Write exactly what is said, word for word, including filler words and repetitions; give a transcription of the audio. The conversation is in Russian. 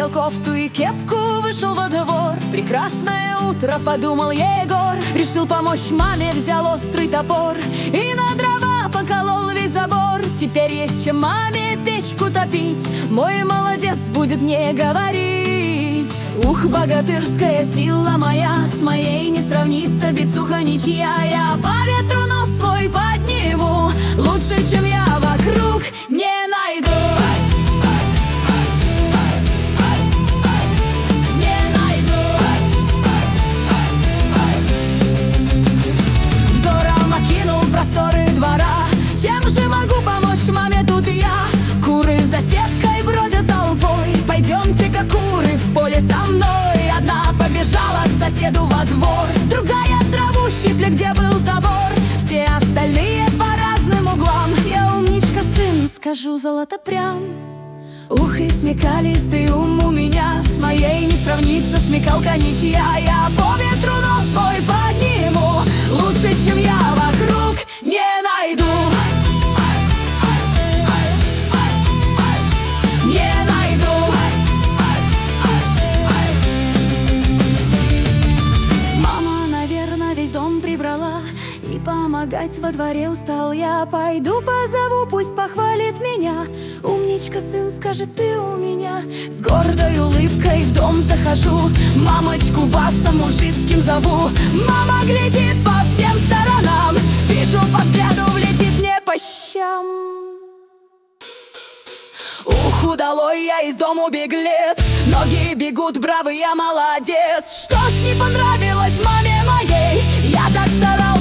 надел кофту и кепку, вышел во двор. Прекрасное утро, подумал Егор. Решил помочь маме, взял острый топор и на дрова поколол весь забор. Теперь есть чем маме печку топить, мой молодец будет не говорить. Ух, богатырская сила моя, с моей не сравнится бицуха ничья. Я по ветру нос свой подниму, лучше, чем я, вокруг не найду. Взором окинул просторы двора, чем же могу помочь маме тут и я? Куры за сеткой бродят толпой, пойдемте-ка, куры, в поле со мной. Одна побежала к соседу во двор, другая траву щиплет, где был забор. Все остальные по разным углам. Я умничка, сын, скажу золото прям. Ух, и смекалистый ум у меня, с моей не сравнится смекалка ничья. Я по ветру нос свой подниму, лучше, чем я, вокруг не найду. Не найду. Мама, наверное, весь дом прибрала, и помогать во дворе устал я. Пойду позову, пусть похвалит меня. Умничка, сын, скажет, ты у меня. С гордой улыбкой в дом захожу, мамочку басом мужицким зову. Мама глядит по всем сторонам, вижу по взгляду, влетит мне по щам. Ух, удалой я из дому, беглец, ноги бегут, бравый я молодец. Что ж не понравилось маме моей, я так старался.